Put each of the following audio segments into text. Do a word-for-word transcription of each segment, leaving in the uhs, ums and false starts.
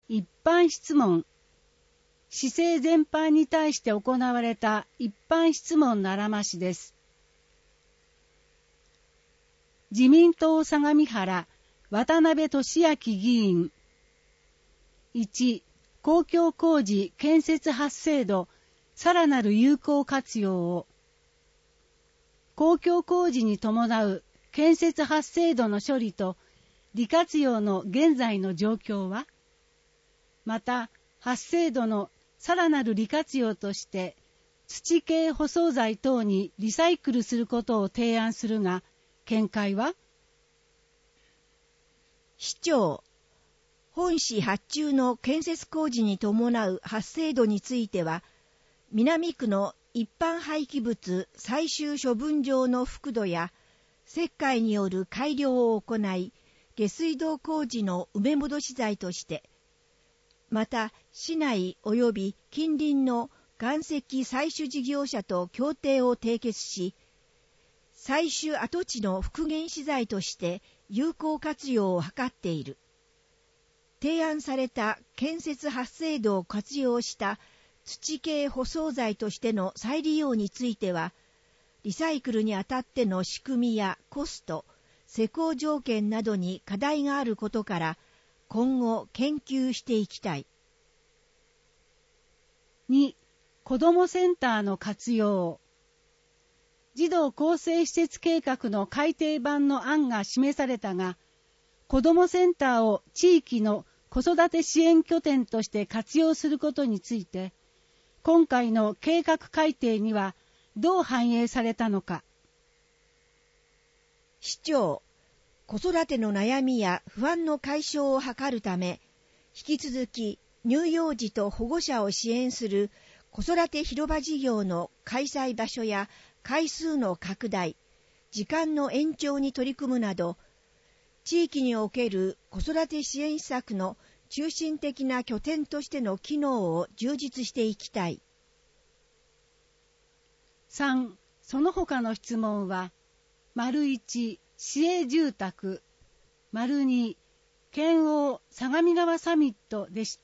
一般質問。市政全般に対して行われた一般質問のあらましです。自民党相模原渡辺俊明議員。いち、公共工事建設発生度さらなる有効活用を。公共工事に伴う建設発生度の処理と利活用の現在の状況は、また発生度のさらなる利活用として土系舗装材等にリサイクルすることを提案するが、見解は？ 市長、本市発注の建設工事に伴う発生度については、南区の一般廃棄物最終処分場の覆土や石灰による改良を行い、下水道工事の埋め戻し材として、また市内及び近隣の岩石採取事業者と協定を締結し、採取跡地の復元資材として有効活用を図っている。提案された建設発生度を活用した土系舗装材としての再利用については、リサイクルにあたっての仕組みやコスト、施工条件などに課題があることから、今後研究していきたい。 に、子どもセンターの活用。児童更生施設計画の改訂版の案が示されたが、子どもセンターを地域の子育て支援拠点として活用することについて、今回の計画改定にはどう反映されたのか。 市長、子育ての悩みや不安の解消を図るため、引き続き乳幼児と保護者を支援する子育て広場事業の開催場所や回数の拡大、時間の延長に取り組むなど、地域における子育て支援施策の中心的な拠点としての機能を充実していきたい。 さん、その他の質問は、丸いち、市営住宅、丸に、県央相模川サミットでした。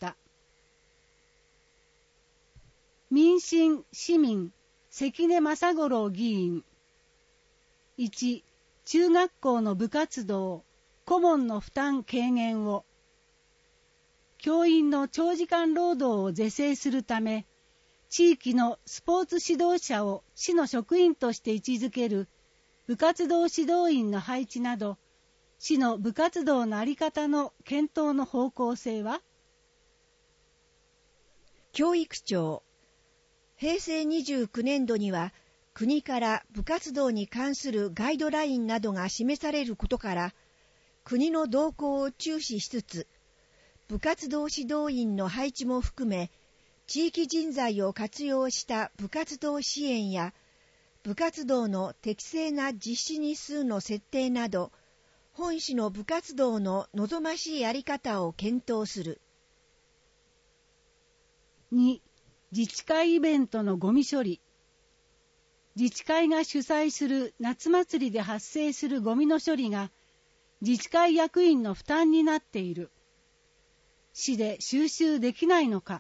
民進市民関根正五郎議員。いち、中学校の部活動、顧問の負担軽減を。教員の長時間労働を是正するため、地域のスポーツ指導者を市の職員として位置づける部活動指導員の配置など、市の部活動の在り方の検討の方向性は？ 教育庁、へいせいにじゅうきゅうねんどには国から部活動に関するガイドラインなどが示されることから、国の動向を注視しつつ、部活動指導員の配置も含め、地域人材を活用した部活動支援や、部活動の適正な実施日数の設定など、本市の部活動の望ましいやり方を検討する。 に、自治会イベントのゴミ処理。自治会が主催する夏祭りで発生するゴミの処理が、自治会役員の負担になっている。市で収集できないのか。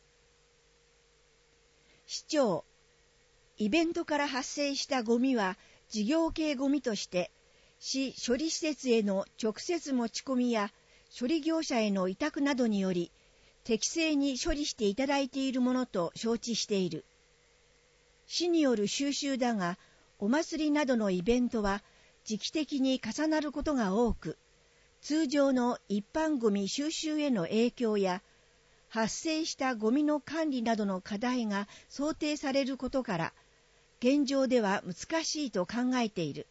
市長、イベントから発生したゴミは事業系ゴミとして、市処理施設への直接持ち込みや処理業者への委託などにより、適正に処理していただいているものと承知している。市による収集だが、お祭りなどのイベントは時期的に重なることが多く、通常の一般ゴミ収集への影響や、発生したゴミの管理などの課題が想定されることから、現状では難しいと考えている。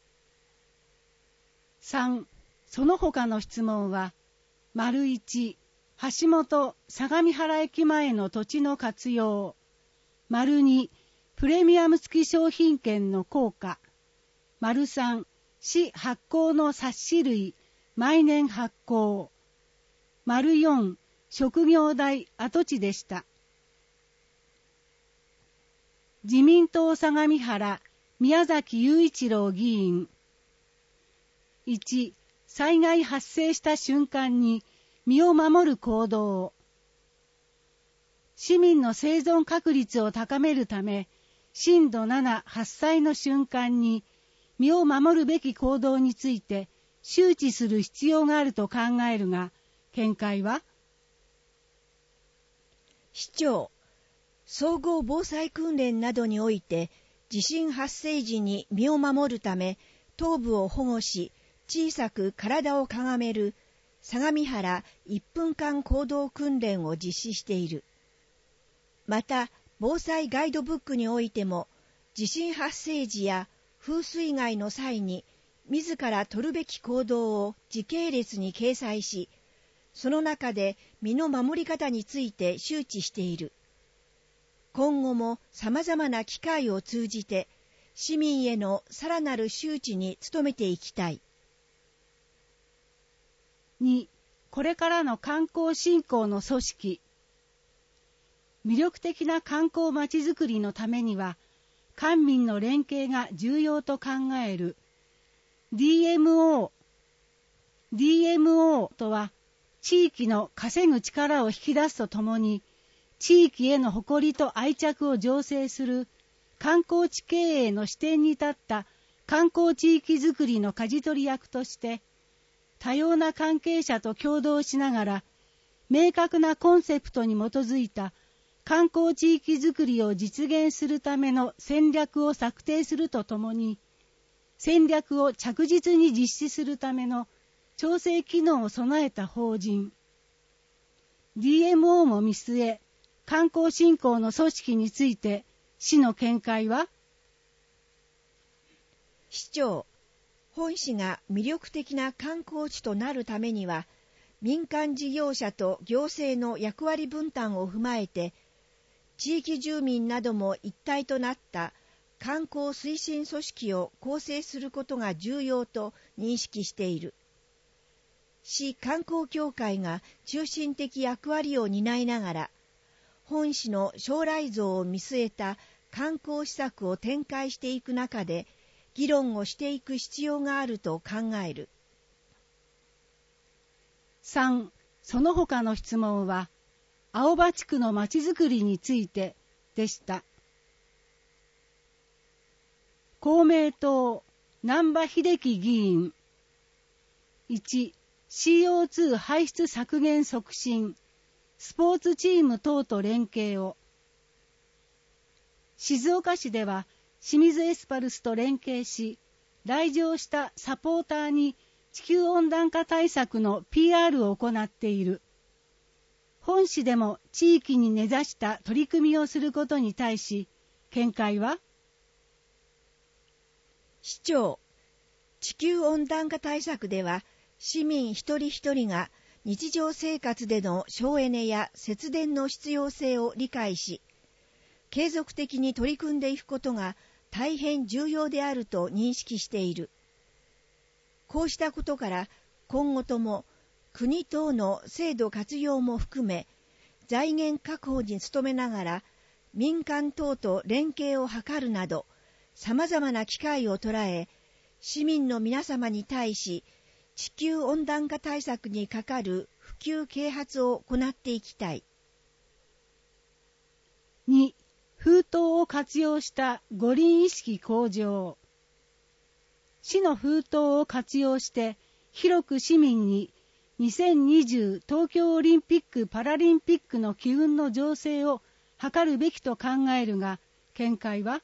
さん、その他の質問は、丸いち、橋本相模原駅前の土地の活用。丸に、プレミアム付き商品券の効果。丸さん、市発行の冊子類、毎年発行。丸よん、職業大跡地でした。自民党相模原宮崎雄一郎議員。いち、災害発生した瞬間に身を守る行動。市民の生存確率を高めるため、震度なな発災の瞬間に身を守るべき行動について周知する必要があると考えるが、見解は？ 市長、総合防災訓練などにおいて、地震発生時に身を守るため、頭部を保護し、小さく体をかがめる相模原いっぷんかん行動訓練を実施している。また、防災ガイドブックにおいても、地震発生時や風水害の際に、自ら取るべき行動を時系列に掲載し、その中で身の守り方について周知している。今後も様々な機会を通じて、市民へのさらなる周知に努めていきたい。 に、これからの観光振興の組織。魅力的な観光まちづくりのためには、官民の連携が重要と考える。ディーエムオー。ディーエムオー とは、地域の稼ぐ力を引き出すとともに、地域への誇りと愛着を醸成する観光地経営の視点に立った観光地域づくりの舵取り役として、多様な関係者と協働しながら、明確なコンセプトに基づいた観光地域づくりを実現するための戦略を策定するとともに、戦略を着実に実施するための調整機能を備えた法人。ディーエムオー も見据え、観光振興の組織について、市の見解は？ 市長、本市が魅力的な観光地となるためには、民間事業者と行政の役割分担を踏まえて、地域住民なども一体となった観光推進組織を構成することが重要と認識している。市観光協会が中心的役割を担いながら、本市の将来像を見据えた観光施策を展開していく中で、議論をしていく必要があると考える。 さん. その他の質問は、青葉地区のまちづくりについてでした。公明党、難波秀樹議員。いち. シーオーツー 排出削減促進。スポーツチーム等と連携を。静岡市では清水エスパルスと連携し、来場したサポーターに地球温暖化対策の ピーアール を行っている。本市でも地域に根ざした取り組みをすることに対し、見解は？ 市長、地球温暖化対策では、市民一人一人が日常生活での省エネや節電の必要性を理解し、継続的に取り組んでいくことが大変重要であると認識している。こうしたことから、今後とも国等の制度活用も含め、財源確保に努めながら、民間等と連携を図るなど、様々な機会を捉え、市民の皆様に対し、地球温暖化対策にかかる普及啓発を行っていきたい。 に. 封筒を活用した五輪意識向上。市の封筒を活用して広く市民ににせんにじゅう東京オリンピック・パラリンピックの機運の醸成を図るべきと考えるが、見解は？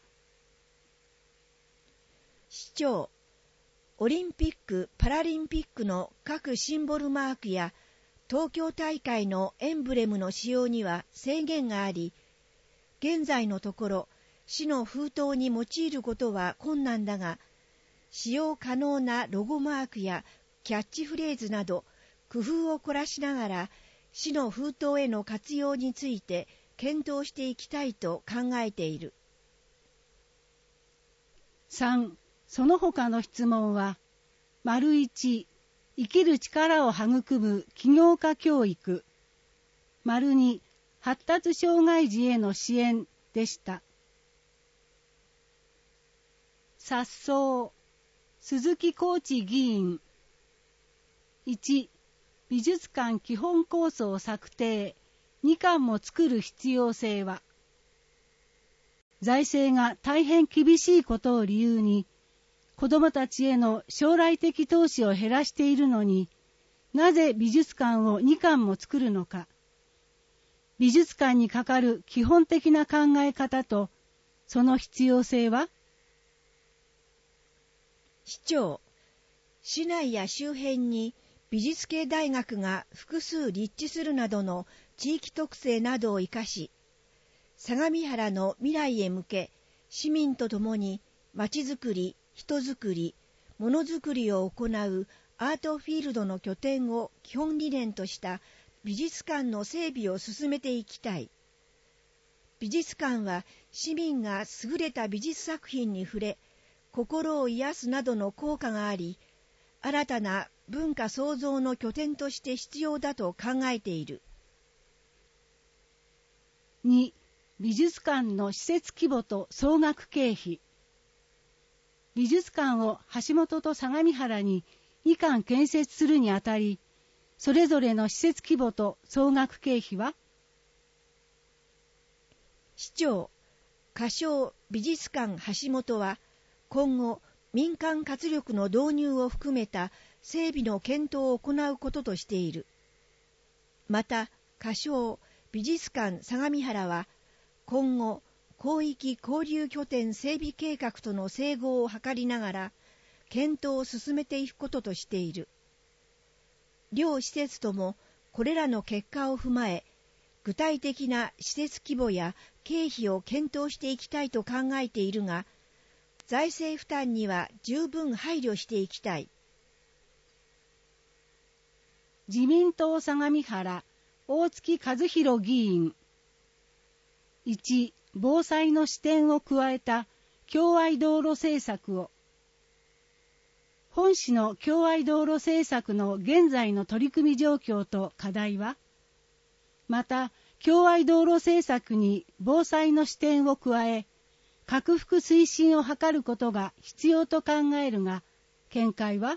市長、オリンピック・パラリンピックの各シンボルマークや東京大会のエンブレムの使用には制限があり、現在のところ市の封筒に用いることは困難だが、使用可能なロゴマークやキャッチフレーズなど工夫を凝らしながら市の封筒への活用について検討していきたいと考えている。 さん. その他の質問は、丸いち、生きる力を育む起業家教育。丸に、発達障害児への支援でした。さっそう、鈴木浩地議員。いち. 美術館基本構想策定にかんも作る必要性は、財政が大変厳しいことを理由に、子どもたちへの将来的投資を減らしているのに、なぜ美術館をにかんも作るのか。美術館にかかる基本的な考え方と、その必要性は、 市長、市内や周辺に美術系大学が複数立地するなどの地域特性などを生かし、相模原の未来へ向け、市民と共にまちづくり、人づくり、ものづくりを行うアートフィールドの拠点を基本理念とした美術館の整備を進めていきたい。美術館は市民が優れた美術作品に触れ、心を癒すなどの効果があり、新たな文化創造の拠点として必要だと考えている。 に、美術館の施設規模と総額経費。美術館を橋本と相模原ににかん建設するにあたり、それぞれの施設規模と総額経費は、 市長、仮称美術館橋本は、今後、民間活力の導入を含めた整備の検討を行うこととしている。また、仮称美術館相模原は、今後、広域交流拠点整備計画との整合を図りながら、検討を進めていくこととしている。両施設とも、これらの結果を踏まえ、具体的な施設規模や経費を検討していきたいと考えているが、財政負担には十分配慮していきたい。 自民党相模原、大月和弘議員。いち、防災の視点を加えた共愛道路政策を。本市の共愛道路政策の現在の取り組み状況と課題は、また、共愛道路政策に防災の視点を加え、克服推進を図ることが必要と考えるが、見解は？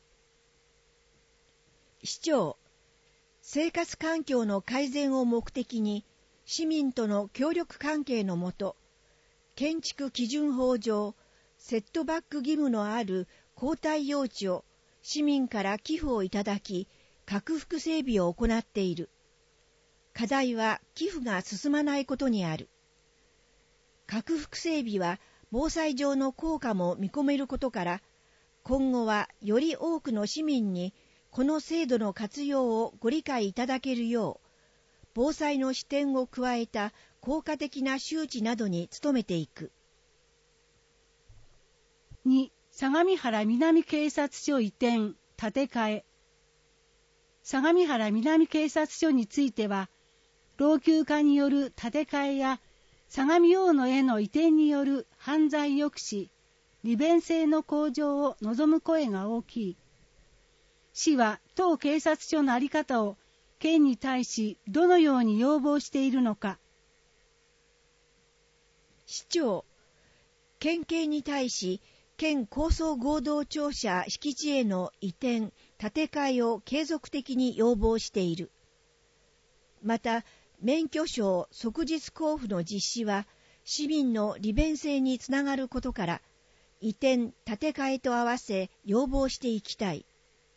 市長、生活環境の改善を目的に、市民との協力関係のもと、建築基準法上、セットバック義務のある公態用地を市民から寄付をいただき、拡幅整備を行っている。課題は寄付が進まないことにある。拡幅整備は防災上の効果も見込めることから、今後はより多くの市民にこの制度の活用をご理解いただけるよう、防災の視点を加えた効果的な周知などに努めていく。 に、相模原南警察署移転、建て替え。相模原南警察署については、老朽化による建て替えや相模大野への移転による犯罪抑止、利便性の向上を望む声が大きい。市は当警察署の在り方を県に対しどのように要望しているのか。 市長、県警に対し県高層合同庁舎敷地への移転、建て替えを継続的に要望している。また、免許証即日交付の実施は市民の利便性につながることから、移転・建て替えと合わせ要望していきたい。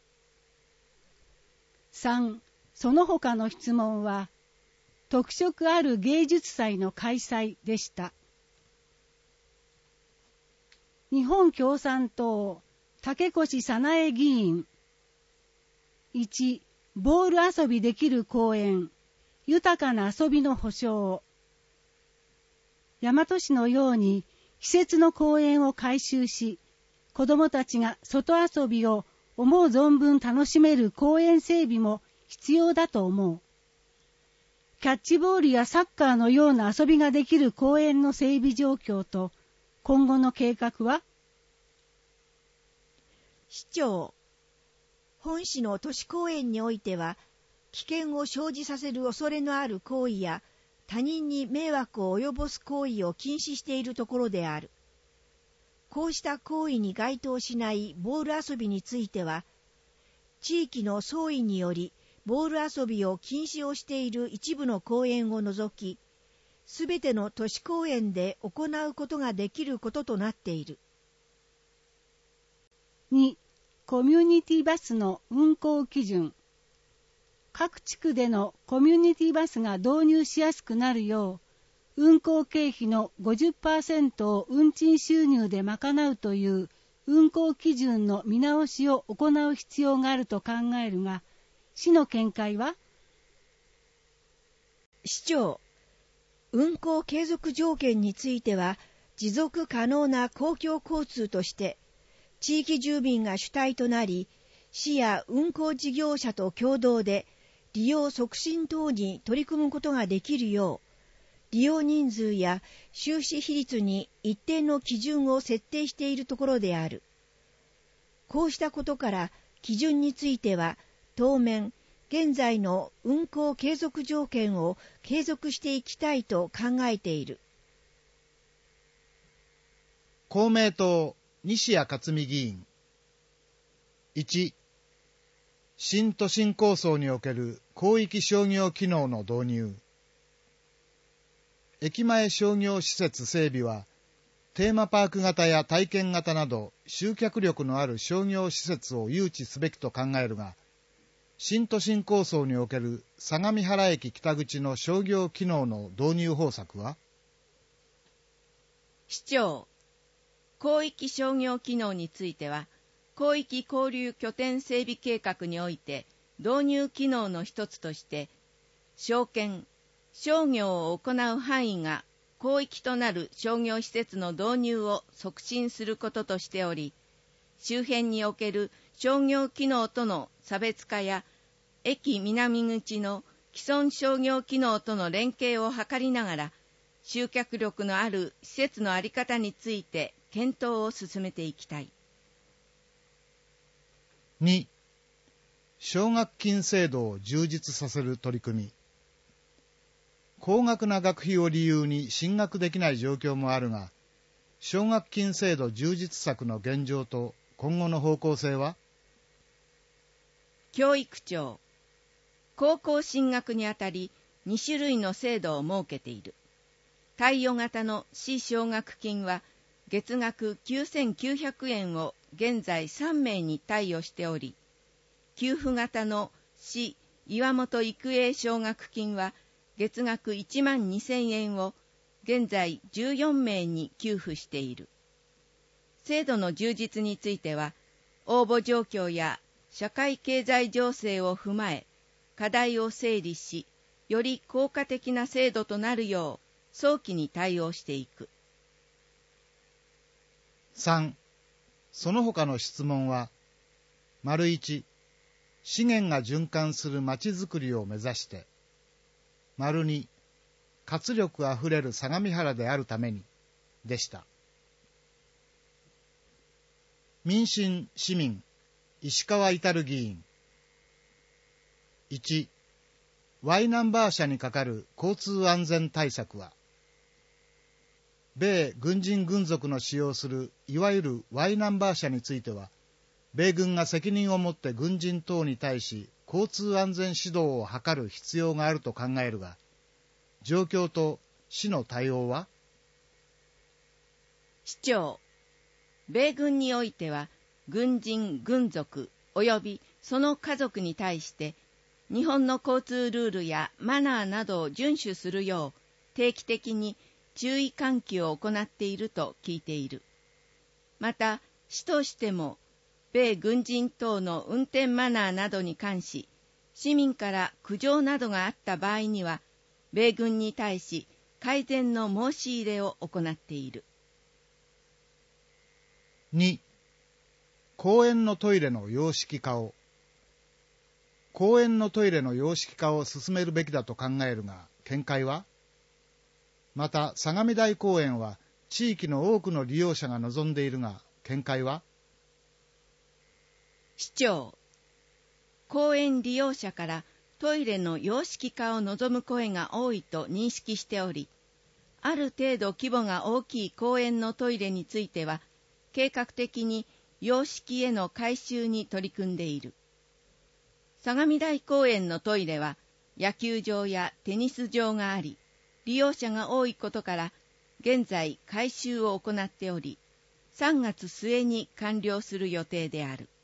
さん、その他の質問は、特色ある芸術祭の開催でした。日本共産党、竹越早苗議員。いち、ボール遊びできる公園。豊かな遊びの保障。大和市のように季節の公園を改修し、子どもたちが外遊びを思う存分楽しめる公園整備も必要だと思う。キャッチボールやサッカーのような遊びができる公園の整備状況と今後の計画は？ 市長、本市の都市公園においては、危険を生じさせる恐れのある行為や他人に迷惑を及ぼす行為を禁止しているところである。こうした行為に該当しないボール遊びについては、地域の総意によりボール遊びを禁止をしている一部の公園を除き、すべての都市公園で行うことができることとなっている。 に、コミュニティバスの運行基準。各地区でのコミュニティバスが導入しやすくなるよう、運行経費の ごじゅっパーセント を運賃収入で賄うという運行基準の見直しを行う必要があると考えるが、市の見解は？ 市長、運行継続条件については、持続可能な公共交通として、地域住民が主体となり、市や運行事業者と共同で利用促進等に取り組むことができるよう、利用人数や収支比率に一定の基準を設定しているところである。こうしたことから基準については当面現在の運行継続条件を継続していきたいと考えている。 公明党西谷克美議員。いち、新都心構想における広域商業機能の導入。駅前商業施設整備は、テーマパーク型や体験型など集客力のある商業施設を誘致すべきと考えるが、新都心構想における相模原駅北口の商業機能の導入方策は？ 市長、広域商業機能については、広域交流拠点整備計画において導入機能の一つとして、商圏、商業を行う範囲が広域となる商業施設の導入を促進することとしており、周辺における商業機能との差別化や、駅南口の既存商業機能との連携を図りながら、集客力のある施設の在り方について検討を進めていきたい。 に、奨学金制度を充実させる取り組み。高額な学費を理由に進学できない状況もあるが、奨学金制度充実策の現状と今後の方向性は？ 教育庁、高校進学にあたりに種類の制度を設けている。貸与型の市奨学金は月額きゅうせんきゅうひゃくえんを現在さんめいに貸与しており、給付型の市岩本育英奨学金は月額いちまんにせんえんを現在じゅうよんめいに給付している。制度の充実については、応募状況や社会経済情勢を踏まえ、課題を整理し、より効果的な制度となるよう早期に対応していく。 さん、その他の質問は、丸いち、資源が循環するまちづくりを目指して、丸に、活力あふれる相模原であるために、でした。民進市民、石川至議員。いち、Y ナンバー車にかかる交通安全対策は、米軍人軍属の使用するいわゆる Y ナンバー車については、米軍が責任を持って軍人等に対し交通安全指導を図る必要があると考えるが、状況と市の対応は？ 市長、米軍においては軍人軍属及びその家族に対して日本の交通ルールやマナーなどを遵守するよう定期的に注意喚起を行っていると聞いている。また、市としても、米軍人等の運転マナーなどに関し、市民から苦情などがあった場合には、米軍に対し改善の申し入れを行っている。 に、公園のトイレの洋式化を。公園のトイレの洋式化を進めるべきだと考えるが、見解は？また、相模台公園は地域の多くの利用者が望んでいるが、見解は？ 市長、公園利用者からトイレの洋式化を望む声が多いと認識しており、ある程度規模が大きい公園のトイレについては、計画的に洋式への改修に取り組んでいる。 相模台公園のトイレは野球場やテニス場があり、利用者が多いことから、現在改修を行っており、さんがつ末に完了する予定である。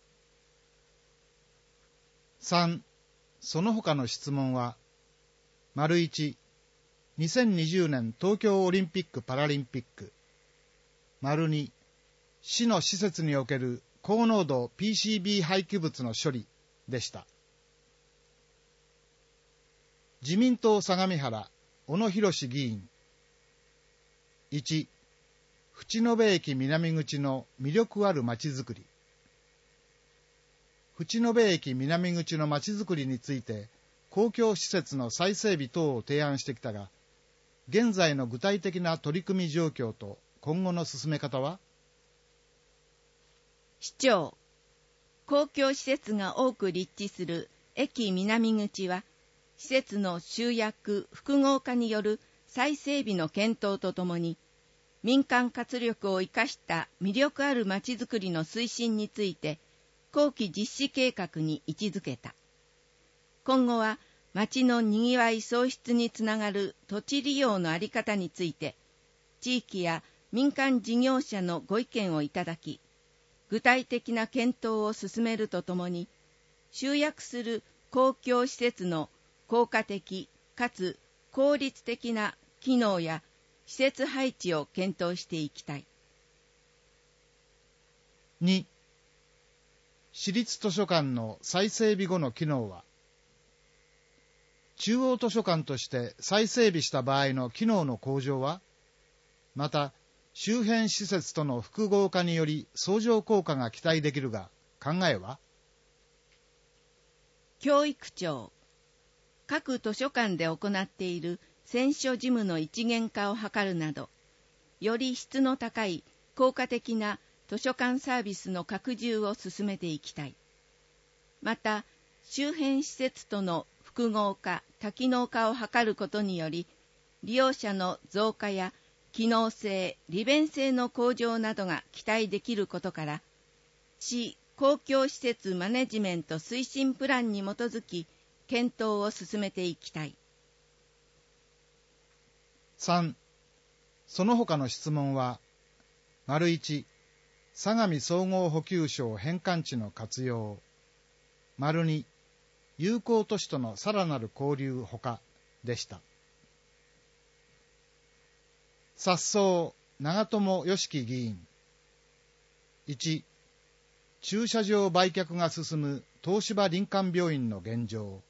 さん. その他の質問は、丸いち、にせんにじゅうねん東京オリンピック・パラリンピック。丸に、市の施設における高濃度 ピーシービー 廃棄物の処理でした。自民党相模原、小野博議員。いち. 淵野辺駅南口の魅力あるまちづくり。淵野辺駅南口のまちづくりについて、公共施設の再整備等を提案してきたが、現在の具体的な取り組み状況と今後の進め方は？ 市長、公共施設が多く立地する駅南口は、施設の集約・複合化による再整備の検討とともに、民間活力を生かした魅力あるまちづくりの推進について、後期実施計画に位置づけた。今後は、町のにぎわい創出につながる土地利用のあり方について、地域や民間事業者のご意見をいただき、具体的な検討を進めるとともに、集約する公共施設の効果的かつ効率的な機能や施設配置を検討していきたい。 に. 市立図書館の再整備後の機能は、中央図書館として再整備した場合の機能の向上は、また周辺施設との複合化により相乗効果が期待できるが、考えは？ 教育庁、各図書館で行っている選書事務の一元化を図るなど、より質の高い効果的な図書館サービスの拡充を進めていきたい。また、周辺施設との複合化・多機能化を図ることにより、利用者の増加や機能性・利便性の向上などが期待できることから、市公共施設マネジメント推進プランに基づき、検討を進めていきたい。 さん. その他の質問は、丸いち、相模総合補給省返還地の活用。丸に、友好都市とのさらなる交流ほかでした。さっそう長友良樹議員。いち. 駐車場売却が進む東芝林間病院の現状。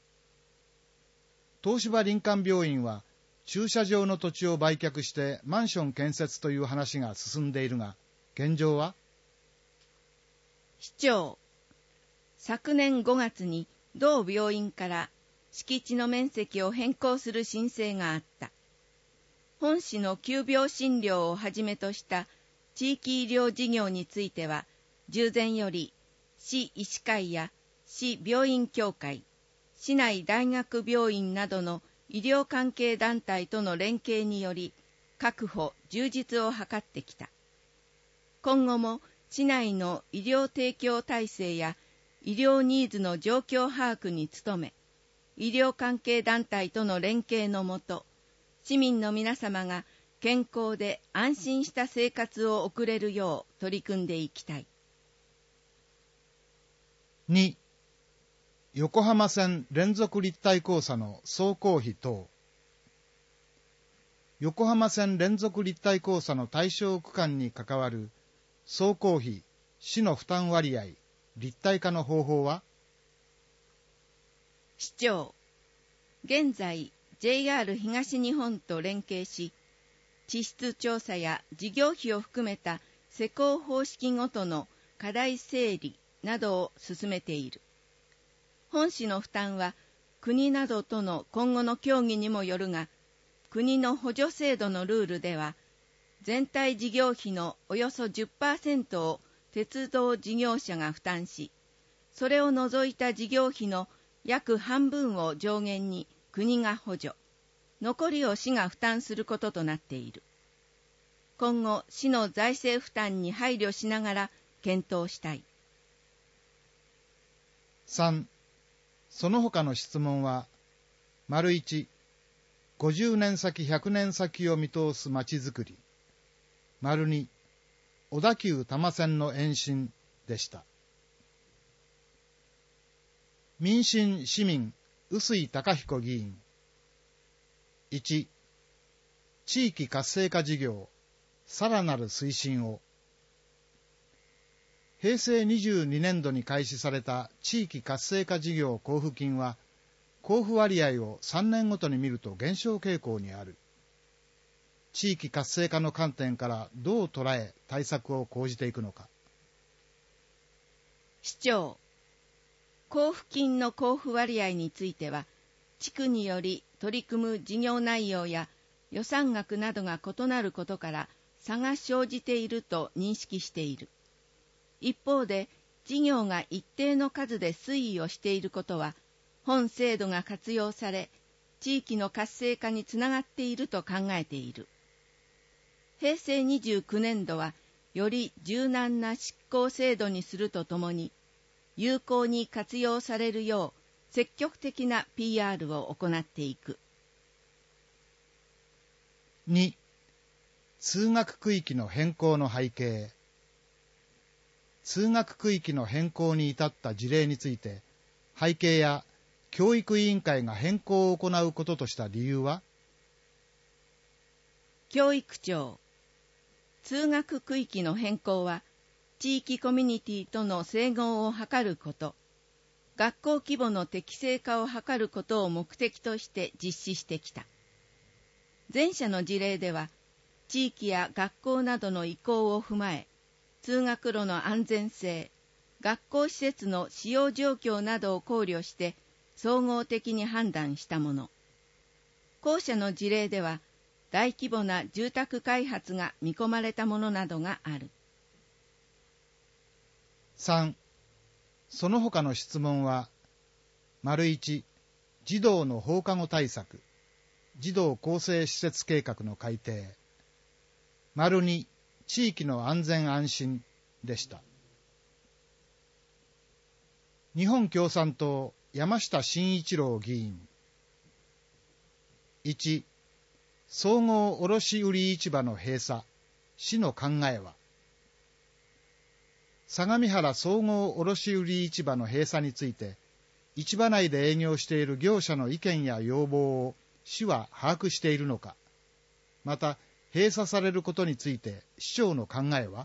東芝林間病院は駐車場の土地を売却してマンション建設という話が進んでいるが、現状は？ 市長、昨年ごがつに同病院から敷地の面積を変更する申請があった。本市の急病診療をはじめとした地域医療事業については、従前より市医師会や市病院協会、市内大学病院などの医療関係団体との連携により、確保・充実を図ってきた。今後も市内の医療提供体制や医療ニーズの状況把握に努め、医療関係団体との連携のもと、市民の皆様が健康で安心した生活を送れるよう取り組んでいきたい。 に. 横浜線連続立体交差の総工費等。横浜線連続立体交差の対象区間に関わる総工費・市の負担割合、立体化の方法は？ 市長、現在 ジェイアール 東日本と連携し、地質調査や事業費を含めた施工方式ごとの課題整理などを進めている。本市の負担は国などとの今後の協議にもよるが、国の補助制度のルールでは、全体事業費のおよそ じゅっパーセント を鉄道事業者が負担し、それを除いた事業費の約半分を上限に国が補助、残りを市が負担することとなっている。今後、市の財政負担に配慮しながら検討したい。 さん. その他の質問は、丸一、ごじゅうねん先、ひゃくねん先を見通すまちづくり。丸二、小田急多摩線の延伸でした。民進市民、臼井崇彦議員。いち、地域活性化事業、さらなる推進を。へいせいにじゅうにねんどに開始された地域活性化事業交付金は、交付割合をさんねんごとに見ると減少傾向にある。地域活性化の観点からどう捉え対策を講じていくのか。 市長、交付金の交付割合については、地区により取り組む事業内容や予算額などが異なることから差が生じていると認識している。一方で、事業が一定の数で推移をしていることは、本制度が活用され、地域の活性化につながっていると考えている。へいせいにじゅうきゅうねんどは、より柔軟な執行制度にするとともに、有効に活用されるよう積極的な ピーアール を行っていく。 に、通学区域の変更の背景。通学区域の変更に至った事例について、背景や教育委員会が変更を行うこととした理由は？ 教育長、通学区域の変更は、地域コミュニティとの整合を図ること、学校規模の適正化を図ることを目的として実施してきた。前者の事例では、地域や学校などの意向を踏まえ、通学路の安全性、学校施設の使用状況などを考慮して総合的に判断したもの。後者の事例では、大規模な住宅開発が見込まれたものなどがある。 さん、その他の質問は、丸いち、児童の放課後対策、児童更生施設計画の改定。丸に、地域の安全安心でした。日本共産党山下真一郎議員。いち、総合卸売市場の閉鎖、市の考えは。相模原総合卸売市場の閉鎖について、市場内で営業している業者の意見や要望を市は把握しているのか。また、閉鎖されることについて市長の考えは？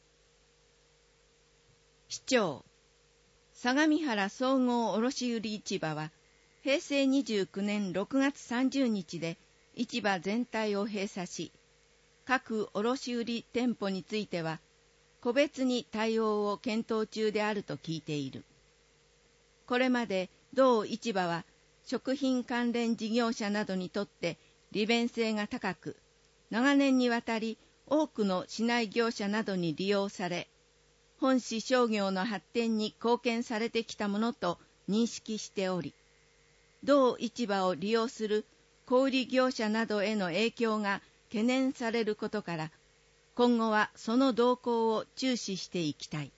市長、相模原総合卸売市場は、へいせいにじゅうきゅうねんろくがつさんじゅうにちで市場全体を閉鎖し、各卸売店舗については、個別に対応を検討中であると聞いている。これまで同市場は、食品関連事業者などにとって利便性が高く、長年にわたり多くの市内業者などに利用され、本市商業の発展に貢献されてきたものと認識しており、同市場を利用する小売業者などへの影響が懸念されることから、今後はその動向を注視していきたい。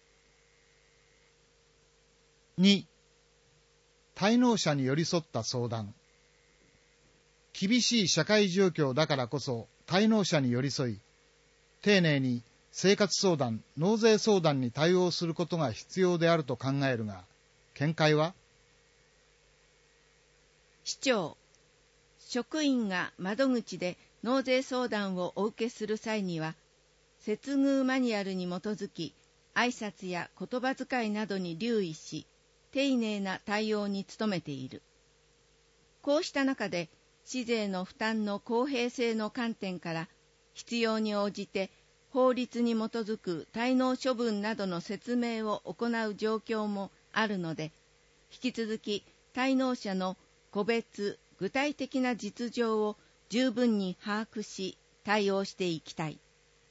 に、滞納者に寄り添った相談。厳しい社会状況だからこそ滞納者に寄り添い、丁寧に生活相談、納税相談に対応することが必要であると考えるが、見解は？ 市長、職員が窓口で納税相談をお受けする際には、接遇マニュアルに基づき、挨拶や言葉遣いなどに留意し、丁寧な対応に努めている。こうした中で、市税の負担の公平性の観点から、必要に応じて法律に基づく滞納処分などの説明を行う状況もあるので、引き続き滞納者の個別具体的な実情を十分に把握し対応していきたい。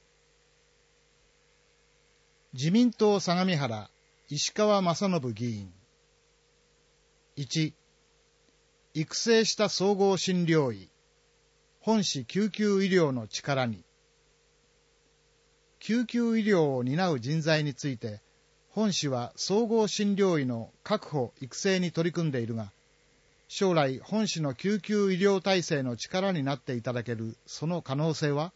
自民党相模原石川正信議員。いち、育成した総合診療医、本市救急医療の力に。救急医療を担う人材について、 本市は総合診療医の確保・育成に取り組んでいるが、将来本市の救急医療体制の力になっていただけるその可能性は？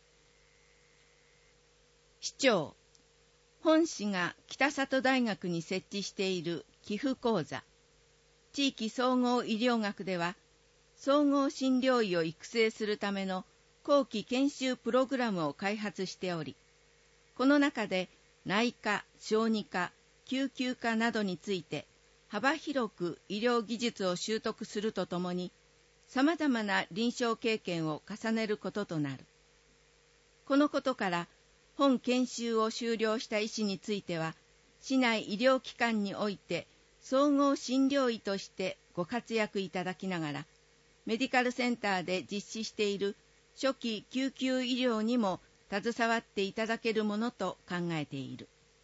市長、本市が北里大学に設置している寄付講座、地域総合医療学では、総合診療医を育成するための後期研修プログラムを開発しており、この中で内科、小児科、救急科などについて幅広く医療技術を習得するとともに、さまざまな臨床経験を重ねることとなる。このことから、本研修を修了した医師については、市内医療機関において総合診療医としてご活躍いただきながら、メディカルセンターで実施している初期救急医療にも携わっていただけるものと考えている。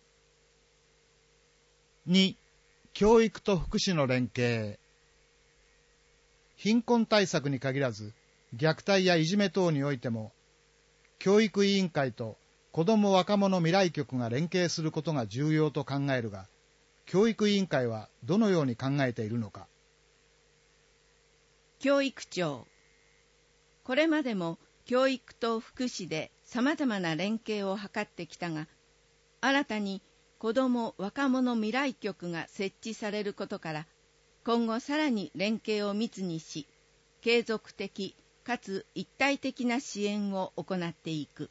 に、教育と福祉の連携。貧困対策に限らず、虐待やいじめ等においても、教育委員会と子ども若者未来局が連携することが重要と考えるが、教育委員会はどのように考えているのか。 教育庁、これまでも教育と福祉でさまざまな連携を図ってきたが、新たに子ども若者未来局が設置されることから、今後さらに連携を密にし、継続的かつ一体的な支援を行っていく。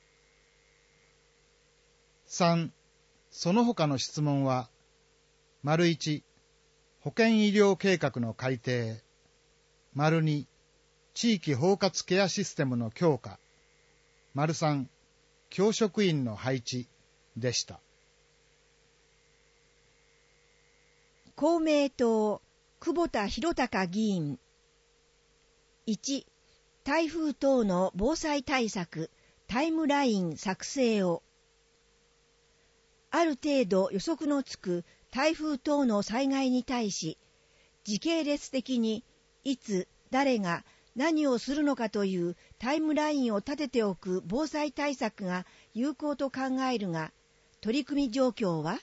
さん、その他の質問は、丸いち、保健医療計画の改定、丸に、地域包括ケアシステムの強化、丸さん、教職員の配置でした。 公明党、久保田博隆議員。いち、台風等の防災対策、タイムライン作成を。ある程度予測のつく台風等の災害に対し、時系列的にいつ、誰が何をするのかというタイムラインを立てておく防災対策が有効と考えるが、取り組み状況は？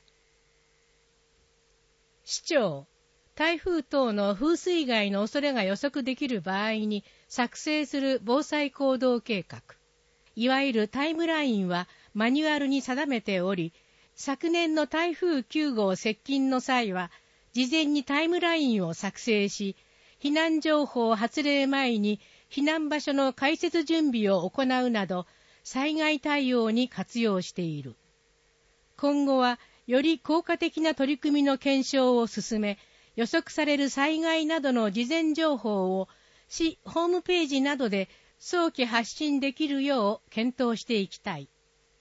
市長、台風等の風水害の恐れが予測できる場合に作成する防災行動計画、いわゆるタイムラインはマニュアルに定めており、昨年の台風きゅう号接近の際は、事前にタイムラインを作成し、避難情報発令前に避難場所の開設準備を行うなど、災害対応に活用している。今後は、より効果的な取り組みの検証を進め、予測される災害などの事前情報を市ホームページなどで早期発信できるよう検討していきたい。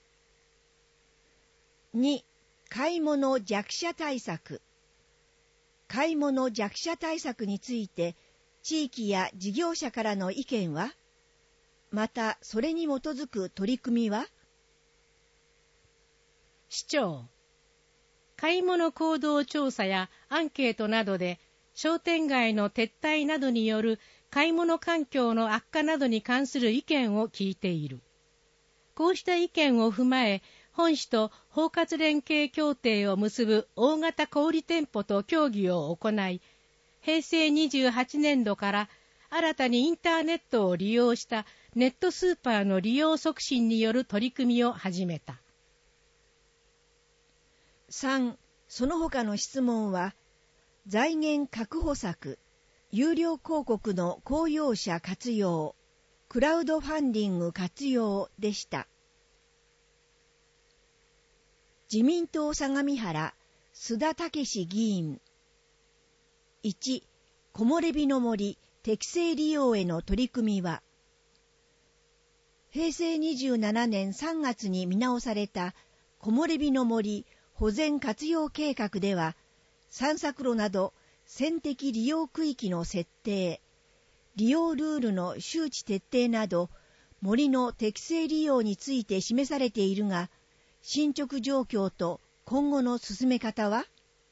に、買い物弱者対策。買い物弱者対策について、地域や事業者からの意見は？また、それに基づく取り組みは？ 市長、買い物行動調査やアンケートなどで、商店街の撤退などによる買い物環境の悪化などに関する意見を聞いている。こうした意見を踏まえ、本市と包括連携協定を結ぶ大型小売店舗と協議を行い、へいせいにじゅうはちねんどから新たにインターネットを利用したネットスーパーの利用促進による取り組みを始めた。 さん、その他の質問は、財源確保策、有料広告の公用車活用、クラウドファンディング活用でした。自民党相模原、須田武史議員。いち、木漏れ日の森適正利用への取り組みは、へいせいにじゅうななねんさんがつに見直された木漏れ日の森保全活用計画では、散策路など線的利用区域の設定、利用ルールの周知徹底など、森の適正利用について示されているが、進捗状況と今後の進め方は？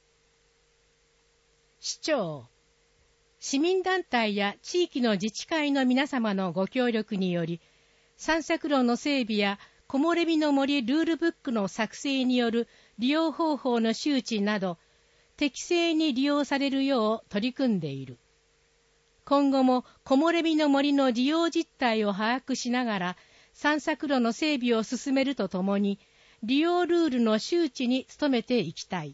市長、市民団体や地域の自治会の皆様のご協力により、散策路の整備や木漏れ日の森ルールブックの作成による利用方法の周知など、適正に利用されるよう取り組んでいる。今後も木漏れ日の森の利用実態を把握しながら、散策路の整備を進めるとともに、利用ルールの周知に努めていきたい。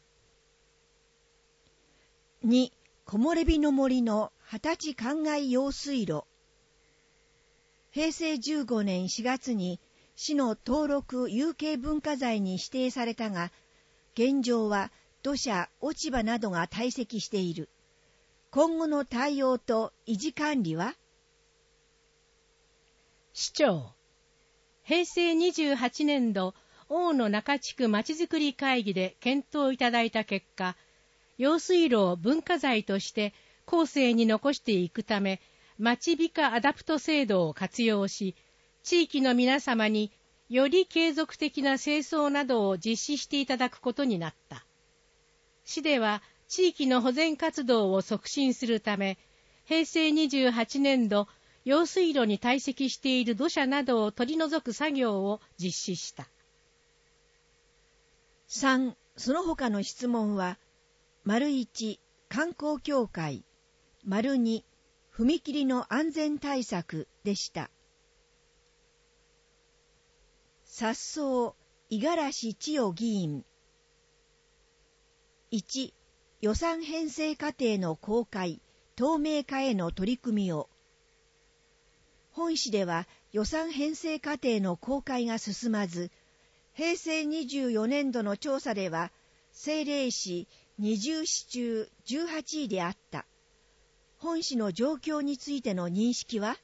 に、木漏れ日の森の二十歳灌漑用水路。へいせいじゅうごねんしがつに市の登録有形文化財に指定されたが、現状は土砂、落ち葉などが堆積している。今後の対応と維持管理は？ 市長、へいせいにじゅうはちねんど大野中地区まちづくり会議で検討いただいた結果、用水路を文化財として後世に残していくため、まちびかアダプト制度を活用し、地域の皆様により継続的な清掃などを実施していただくことになった。市では地域の保全活動を促進するため、へいせいにじゅうはちねんど用水路に堆積している土砂などを取り除く作業を実施した。 さん. その他の質問は、丸いち、観光協会、丸に、踏切の安全対策でした。さっそう五十嵐千代議員。いち. 予算編成過程の公開、透明化への取り組みを。本市では予算編成過程の公開が進まず、へいせいにじゅうよねんどの調査では、政令市にじゅうし中じゅうはちいであった。本市の状況についての認識は？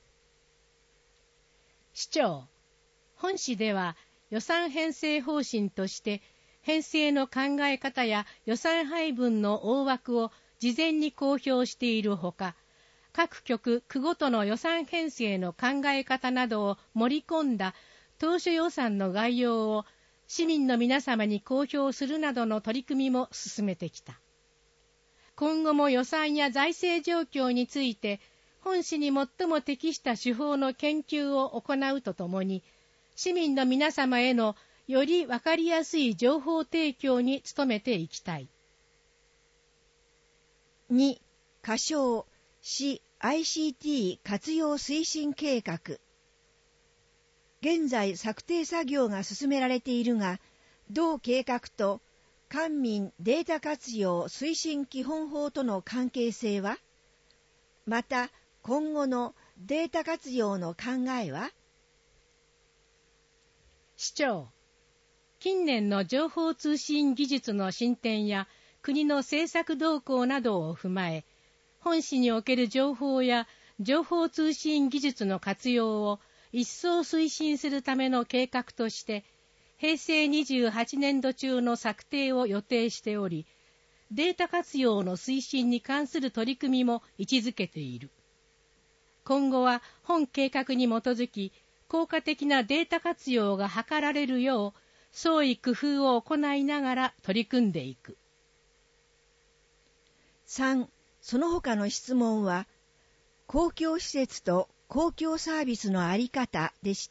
市長、本市では予算編成方針として、編成の考え方や予算配分の大枠を事前に公表しているほか、各局区ごとの予算編成の考え方などを盛り込んだ当初予算の概要を市民の皆様に公表するなどの取り組みも進めてきた。今後も予算や財政状況について、本市に最も適した手法の研究を行うとともに、市民の皆様へのより分かりやすい情報提供に努めていきたい。 に. 仮称市 アイシーティー 活用推進計画。現在策定作業が進められているが、同計画と官民データ活用推進基本法との関係性は？また今後のデータ活用の考えは？ 市長、近年の情報通信技術の進展や国の政策動向などを踏まえ、本市における情報や情報通信技術の活用を一層推進するための計画として、へいせいにじゅうはちねんど中の策定を予定しており、データ活用の推進に関する取り組みも位置づけている。今後は本計画に基づき、効果的なデータ活用が図られるよう、創意工夫を行いながら取り組んでいく。 さん. その他の質問は、公共施設と公共サービスの在り方でした。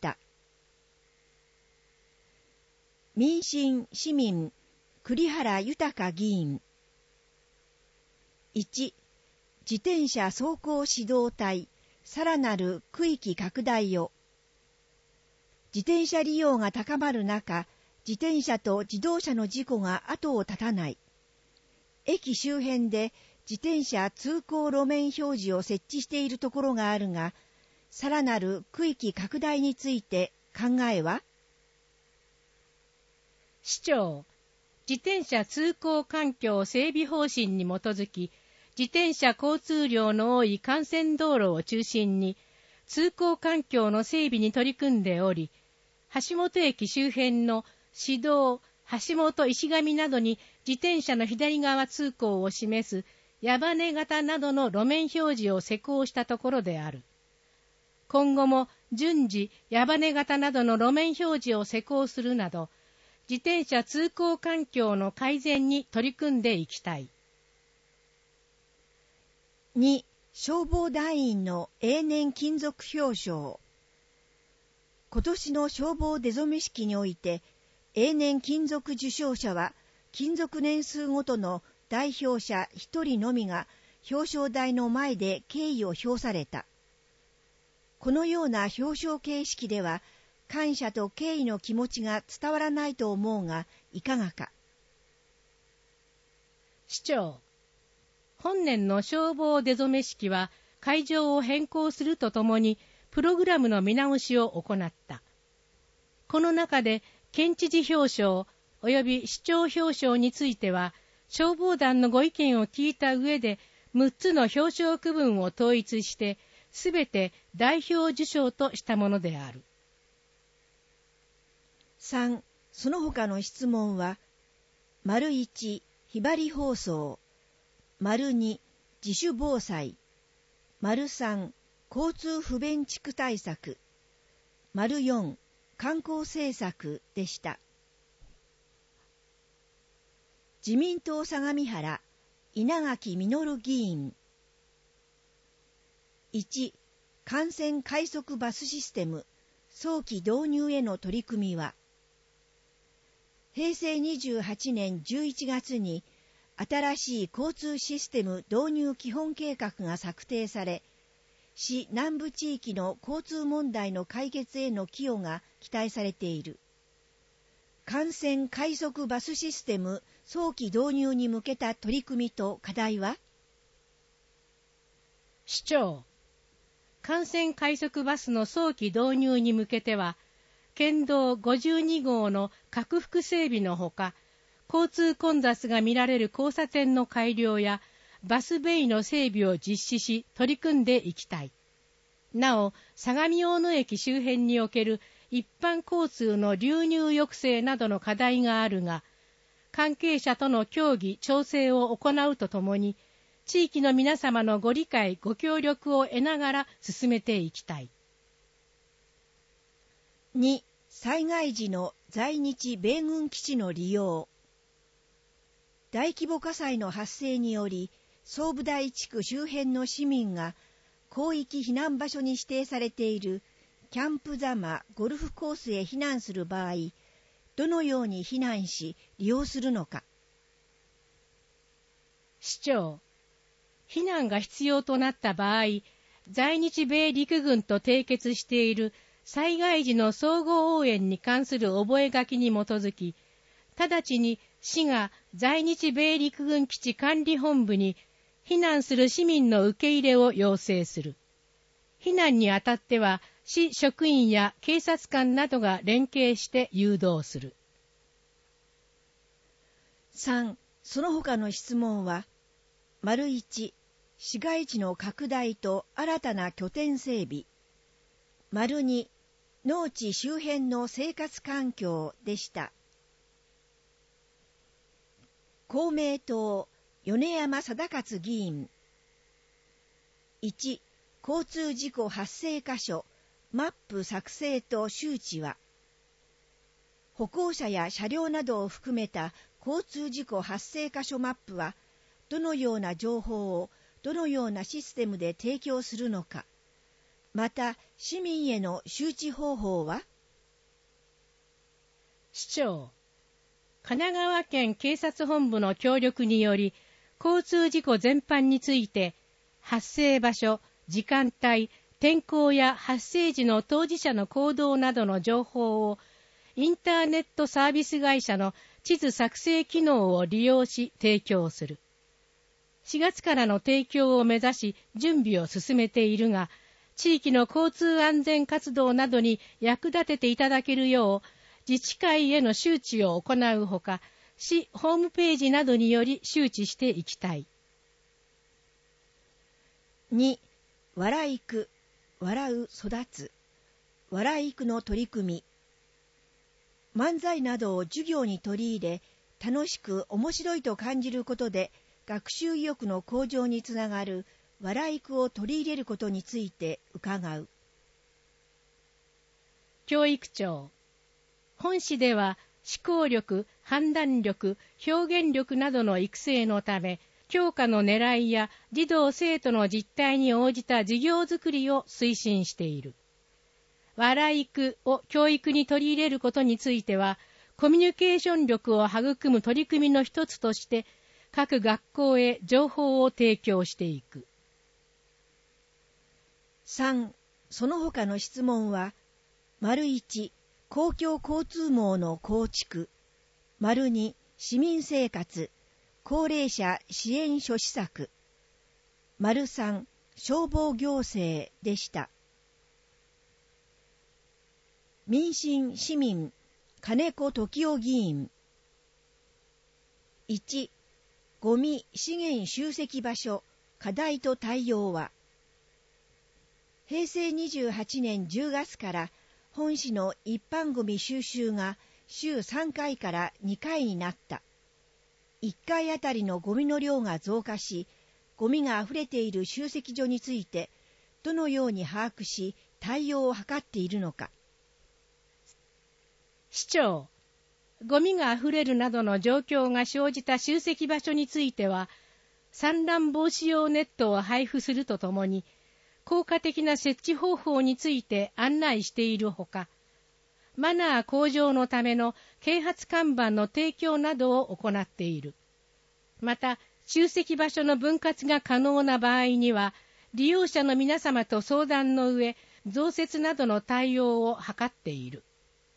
民進市民栗原豊議員。いち. 自転車走行指導隊さらなる区域拡大を。自転車利用が高まる中、自転車と自動車の事故が後を絶たない。駅周辺で自転車通行路面表示を設置しているところがあるが、さらなる区域拡大について考えは？ 市長、自転車通行環境整備方針に基づき、自転車交通量の多い幹線道路を中心に、通行環境の整備に取り組んでおり、橋本駅周辺の市道、橋本石上などに自転車の左側通行を示す矢羽型などの路面表示を施行したところである。今後も順次矢羽型などの路面表示を施行するなど、自転車通行環境の改善に取り組んでいきたい。 に. 消防団員の永年勤続表彰。 今年の消防出初め式において、永年勤続受賞者は、勤続年数ごとの代表者一人のみが表彰台の前で敬意を表された。このような表彰形式では、感謝と敬意の気持ちが伝わらないと思うが、いかがか。 市長、本年の消防出初め式は会場を変更するとともにプログラムの見直しを行った。この中で県知事表彰および市長表彰については消防団のご意見を聞いた上でむっつの表彰区分を統一してすべて代表受賞としたものである。 さん. その他の質問は、丸いちひばり放送、丸に自主防災、丸さん交通不便地区対策、丸よん観光政策でした。自民党相模原稲垣実議員。いち. 幹線快速バスシステム早期導入への取り組みは、へいせいにじゅうはちねんじゅういちがつに新しい交通システム導入基本計画が策定され、市南部地域の交通問題の解決への寄与が期待されている。幹線快速バスシステム早期導入に向けた取り組みと課題は？ 市長、幹線快速バスの早期導入に向けては、県道ごじゅうにごうの拡幅整備のほか、交通混雑が見られる交差点の改良やバスベイの整備を実施し取り組んでいきたい。なお、相模大野駅周辺における一般交通の流入抑制などの課題があるが、関係者との協議・調整を行うとともに、地域の皆様のご理解・ご協力を得ながら進めていきたい。 に. 災害時の在日米軍基地の利用。大規模火災の発生により、総武台地区周辺の市民が広域避難場所に指定されているキャンプ座間ゴルフコースへ避難する場合、どのように避難し利用するのか。 市長、避難が必要となった場合、在日米陸軍と締結している災害時の相互応援に関する覚書に基づき、直ちに市が在日米陸軍基地管理本部に避難する市民の受け入れを要請する。避難にあたっては、市職員や警察官などが連携して誘導する。 さん. その他の質問は、丸いち市街地の拡大と新たな拠点整備、丸に農地周辺の生活環境でした。公明党米山貞勝議員。いち. 交通事故発生箇所マップ作成と周知は、歩行者や車両などを含めた交通事故発生箇所マップは、どのような情報をどのようなシステムで提供するのか、また市民への周知方法は？ 市長、神奈川県警察本部の協力により、交通事故全般について、発生場所、時間帯、天候や発生時の当事者の行動などの情報を、インターネットサービス会社の地図作成機能を利用し提供する。しがつからの提供を目指し準備を進めているが、地域の交通安全活動などに役立てていただけるよう、自治会への周知を行うほか、市ホームページなどにより周知していきたい。 に. 笑い句、笑う育つ、笑い句の取り組み。漫才などを授業に取り入れ、楽しく面白いと感じることで、学習意欲の向上につながる笑い句を取り入れることについて伺う。 教育長、本市では思考力、判断力、表現力などの育成のため、教科の狙いや児童生徒の実態に応じた授業づくりを推進している。 笑い句を教育に取り入れることについては、コミュニケーション力を育む取り組みの一つとして、各学校へ情報を提供していく。 さん. その他の質問は、丸いち、公共交通網の構築、丸に、市民生活、高齢者支援諸施策、丸さん、消防行政でした。民進市民、金子時夫議員。いち. ゴミ資源集積場所、課題と対応は、へいせいにじゅうはちねんじゅうがつから本市の一般ゴミ収集が週さんかいからにかいになった。いっかいあたりのゴミの量が増加し、ゴミがあふれている集積所について、どのように把握し、対応を図っているのか。 市長、ゴミがあふれるなどの状況が生じた集積場所については、散乱防止用ネットを配布するとともに、効果的な設置方法について案内しているほか、マナー向上のための啓発看板の提供などを行っている。また、集積場所の分割が可能な場合には、利用者の皆様と相談の上、増設などの対応を図っている。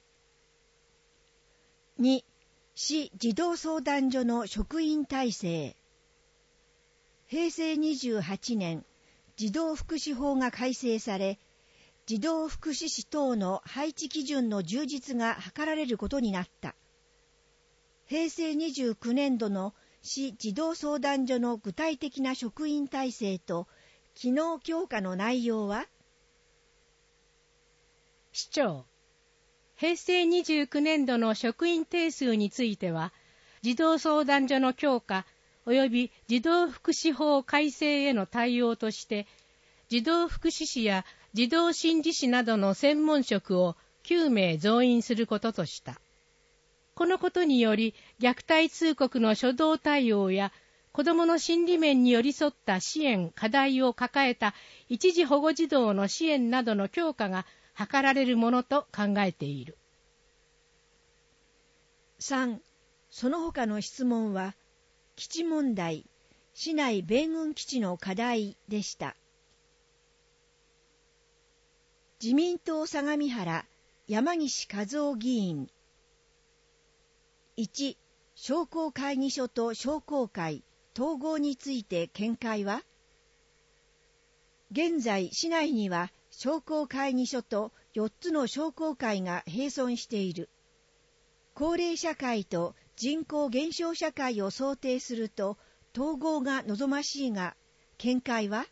に. 市児童相談所の職員体制。へいせいにじゅうはちねん、児童福祉法が改正され、児童福祉士等の配置基準の充実が図られることになった。へいせいにじゅうきゅうねんどの市児童相談所の具体的な職員体制と機能強化の内容は、 市長、へいせいにじゅうきゅうねんどの職員定数については、児童相談所の強化及び児童福祉法改正への対応として、児童福祉士や児童心理士などの専門職をきゅうめい増員することとした。このことにより、虐待通告の初動対応や、子どもの心理面に寄り添った支援・課題を抱えた一時保護児童の支援などの強化が図られるものと考えている。 さん. その他の質問は、基地問題、市内米軍基地の課題でした。自民党相模原、山岸和夫議員。いち. 商工会議所と商工会、統合について見解は？現在、市内には商工会議所とよっつの商工会が並存している。高齢社会と人口減少社会を想定すると統合が望ましいが、見解は？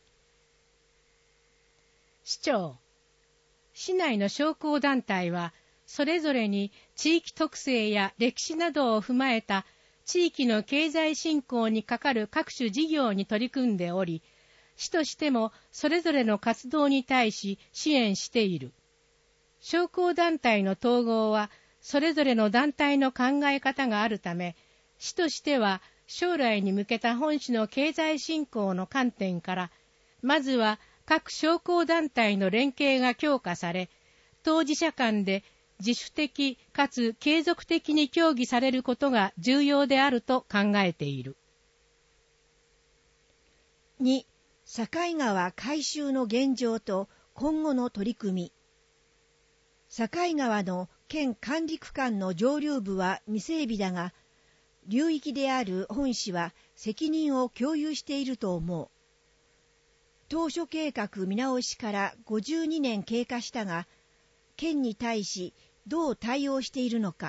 市長、市内の商工団体は、それぞれに地域特性や歴史などを踏まえた地域の経済振興にかかる各種事業に取り組んでおり、市としてもそれぞれの活動に対し支援している。商工団体の統合は、それぞれの団体の考え方があるため、市としては将来に向けた本市の経済振興の観点から、まずは各商工団体の連携が強化され、当事者間で自主的かつ継続的に協議されることが重要であると考えている。 に. 境川改修の現状と今後の取り組み。境川の県管理区間の上流部は未整備だが、流域である本市は責任を共有していると思う。当初計画見直しからごじゅうにねん経過したが、県に対しどう対応しているのか。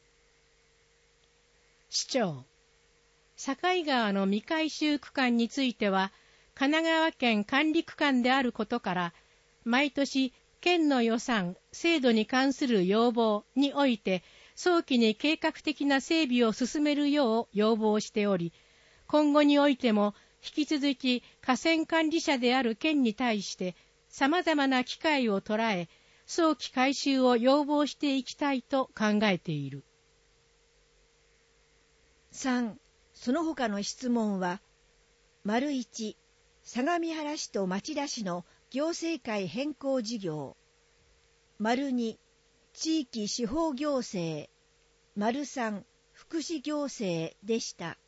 市長、境川の未改修区間については、神奈川県管理区間であることから、毎年県の予算、制度に関する要望において、早期に計画的な整備を進めるよう要望しており、今後においても引き続き河川管理者である県に対して様々な機会を捉え、早期改修を要望していきたいと考えている。 さん. その他の質問は、丸いち、相模原市と町田市の行政会変更事業。 丸に地域司法行政、丸さん福祉行政でした。